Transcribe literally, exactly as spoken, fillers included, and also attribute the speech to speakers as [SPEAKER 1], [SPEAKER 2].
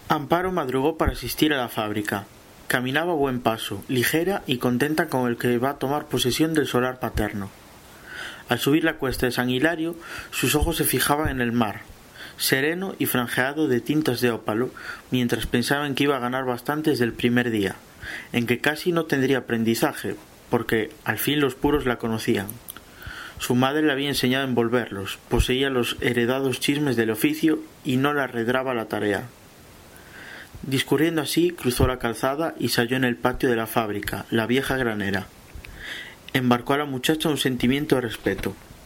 [SPEAKER 1] Amparo madrugó para asistir a la fábrica. Caminaba a buen paso, ligera y contenta con el que va a tomar posesión del solar paterno. Al subir la cuesta de San Hilario, sus ojos se fijaban en el mar, sereno y franjeado de tintas de ópalo, mientras pensaba en que iba a ganar bastante desde el primer día, en que casi no tendría aprendizaje, porque al fin los puros la conocían. Su madre le había enseñado a envolverlos, poseía los heredados chismes del oficio y no le arredraba la tarea. Discurriendo así, cruzó la calzada y se halló en el patio de la fábrica, la vieja granera. Embarcó a la muchacha un sentimiento de respeto.